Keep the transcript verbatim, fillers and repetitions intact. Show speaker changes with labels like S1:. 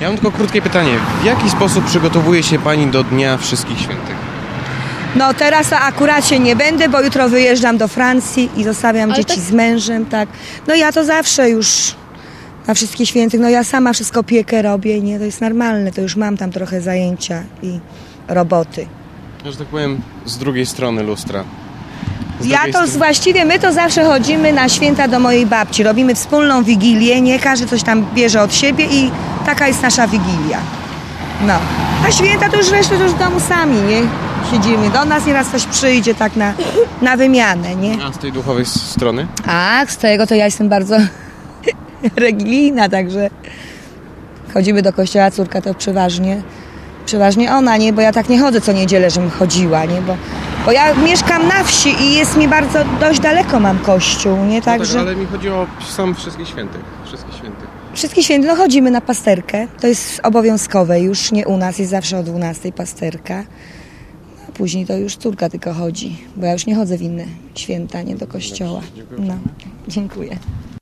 S1: Ja mam tylko krótkie pytanie. W jaki sposób przygotowuje się Pani do Dnia Wszystkich Świętych?
S2: No teraz to akurat się nie będę, bo jutro wyjeżdżam do Francji i zostawiam
S3: Ale
S2: dzieci
S3: tak-
S2: z mężem, tak. No ja to zawsze już na Wszystkich Świętych, no ja sama wszystko piekę robię, nie, to jest normalne, to już mam tam trochę zajęcia i roboty.
S1: Że tak powiem, z drugiej strony lustra. Z
S2: Ja
S1: drugiej
S2: to
S1: strony-
S2: właściwie, my to zawsze chodzimy na święta do mojej babci, robimy wspólną wigilię, nie, każdy coś tam bierze od siebie i taka jest nasza wigilia. No, a święta to już resztę to już w domu sami, nie, siedzimy, do nas nieraz ktoś przyjdzie tak na, na wymianę, nie.
S1: A z tej duchowej strony?
S2: Ach, z tego to ja jestem bardzo religijna, także chodzimy do kościoła, córka to przeważnie, przeważnie ona, nie, bo ja tak nie chodzę co niedzielę, żebym chodziła, nie, bo, bo ja mieszkam na wsi i jest mi bardzo, dość daleko mam kościół, nie,
S1: No tak,
S2: także
S1: ale mi chodzi o sam Wszystkich Świętych. Wszystkich Świętych.
S2: wszystkie święty, no chodzimy na pasterkę, to jest obowiązkowe, już nie u nas, jest zawsze o dwunastej pasterka, a później to już córka tylko chodzi, bo ja już nie chodzę w inne święta, nie do kościoła.
S1: Dobrze, dziękuję
S2: No,
S1: uprzejmie.
S2: dziękuję.